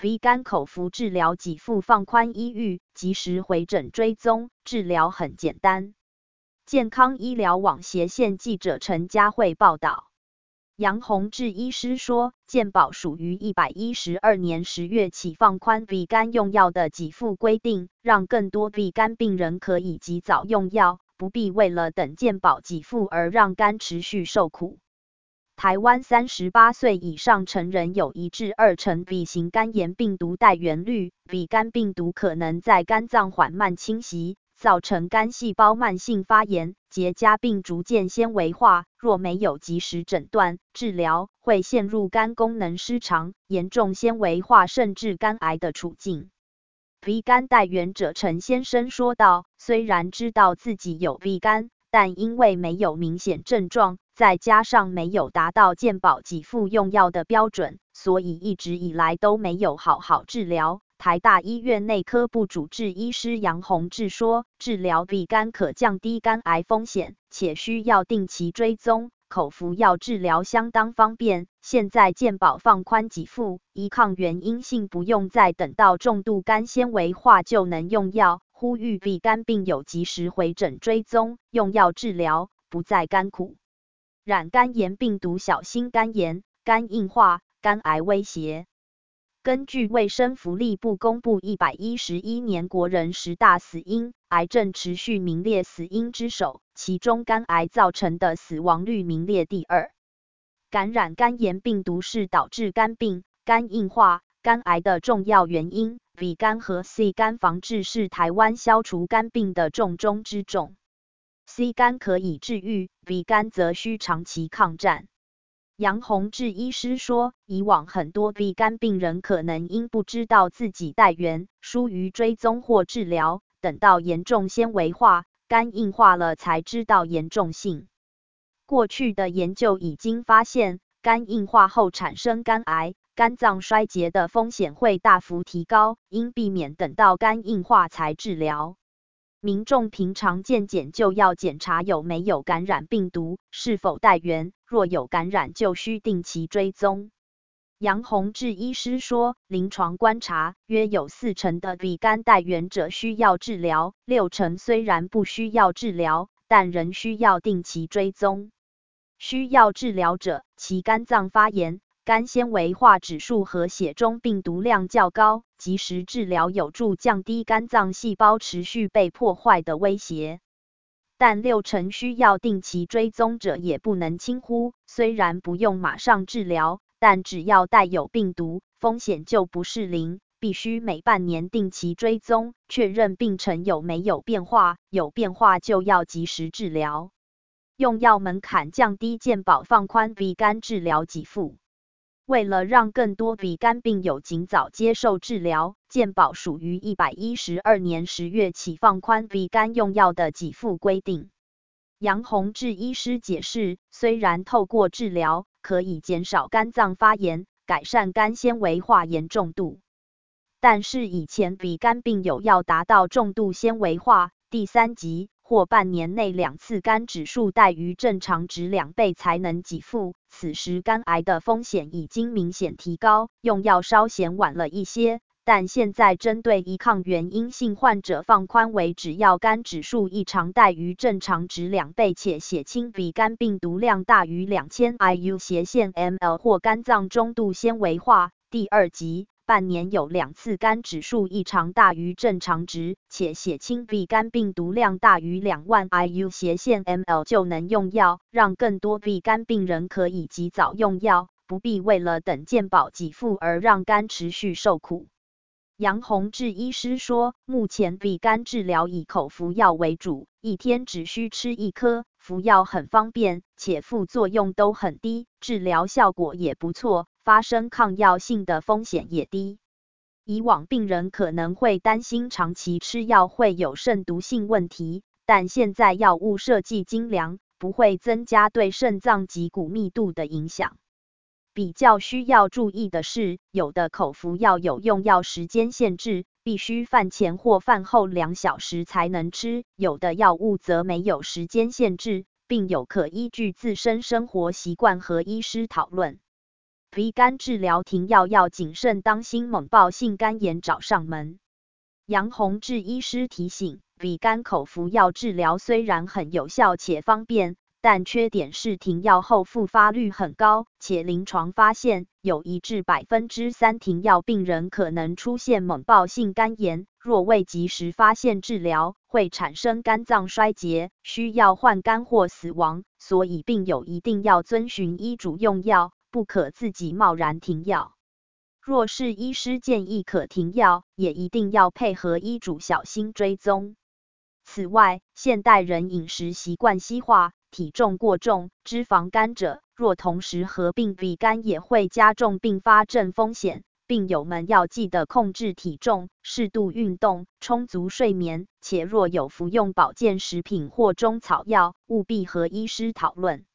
鼻肝口服治疗给付放宽医域，及时回诊追踪，治疗很简单。健康医疗网斜线记者陈佳慧报道。杨宏志医师说，健保属于112年10月起放宽鼻肝用药的给付规定，让更多鼻肝病人可以及早用药，不必为了等健保给付而让肝持续受苦。台湾38岁以上成人有1至2成 B 型肝炎病毒带源率，鼻肝病毒可能在肝脏缓慢侵袭，造成肝细胞慢性发炎、结痂并逐渐纤维化，若没有及时诊断、治疗，会陷入肝功能失常、严重纤维化甚至肝癌的处境。鼻肝带源者陈先生说道，虽然知道自己有鼻肝，但因为没有明显症状，再加上没有达到健保给付用药的标准，所以一直以来都没有好好治疗。台大医院内科部主治医师杨宏志说，治疗鼻肝可降低肝癌风险，且需要定期追踪，口服药治疗相当方便。现在健保放宽给付，依抗原阴性不用再等到重度肝纤维化就能用药，呼吁鼻肝病友及时回诊追踪，用药治疗，不再甘苦。染肝炎病毒小心肝炎、肝硬化、肝癌威胁。根据卫生福利部公布111年国人10大死因，癌症持续名列死因之首，其中肝癌造成的死亡率名列第2。感染肝炎病毒是导致肝病、肝硬化、肝癌的重要原因，鼻肝和 C 肝防治是台湾消除肝病的重中之重。C 肝可以治愈，鼻肝则需长期抗战。杨宏志医师说，以往很多鼻肝病人可能因不知道自己带源，疏于追踪或治疗，等到严重纤维化、肝硬化了才知道严重性。过去的研究已经发现，肝硬化后产生肝癌、肝脏衰竭的风险会大幅提高，应避免等到肝硬化才治疗。民众平常健检就要检查有没有感染病毒，是否带源，若有感染就需定期追踪。杨宏志医师说，临床观察，约有4成的鼻肝带源者需要治疗，6成虽然不需要治疗，但仍需要定期追踪。需要治疗者，其肝脏发炎、肝纤维化指数和血中病毒量较高，及时治疗有助降低肝脏细胞持续被破坏的威胁。但6成需要定期追踪者也不能轻忽，虽然不用马上治疗，但只要带有病毒，风险就不是0，必须每半年定期追踪，确认病程有没有变化，有变化就要及时治疗。用药门槛降低，健保放宽鼻肝治疗给付。为了让更多鼻肝病友尽早接受治疗，健保属于112年10月起放宽鼻肝用药的给付规定。杨宏志医师解释，虽然透过治疗可以减少肝脏发炎，改善肝纤维化严重度，但是以前鼻肝病友要达到重度纤维化第3级或半年内2次肝指数大于正常值2倍才能给付，此时肝癌的风险已经明显提高，用药稍显晚了一些，但现在针对胰抗原阴性患者放宽为只要肝指数异常大于正常值2倍且血清鼻肝病毒量大于2000 IU/ml 或肝脏中度纤维化第2级，半年有2次肝指数异常大于正常值，且血清鼻肝病毒量大于2万 IU/ml 就能用药，让更多鼻肝病人可以及早用药，不必为了等健保给付而让肝持续受苦。杨宏志医师说，目前鼻肝治疗以口服药为主，一天只需吃1颗，服药很方便，且副作用都很低，治疗效果也不错，发生抗药性的风险也低。以往病人可能会担心长期吃药会有肾毒性问题，但现在药物设计精良，不会增加对肾脏及骨密度的影响。比较需要注意的是，有的口服药有用药时间限制，必须饭前或饭后2小时才能吃，有的药物则没有时间限制，并有可依据自身生活习惯和医师讨论。 鼻肝治疗停药要谨慎当心猛暴性肝炎找上门。杨洪志医师提醒，鼻肝口服药治疗虽然很有效且方便，但缺点是停药后复发率很高，且临床发现有1至3%停药病人可能出现猛暴性肝炎，若未及时发现治疗，会产生肝脏衰竭，需要换肝或死亡，所以病友一定要遵循医嘱用药，不可自己贸然停药。若是医师建议可停药，也一定要配合医嘱小心追踪。此外，现代人饮食习惯西化，体重过重、脂肪肝者，若同时合并鼻肝，也会加重并发症风险。病友们要记得控制体重、适度运动、充足睡眠，且若有服用保健食品或中草药，务必和医师讨论。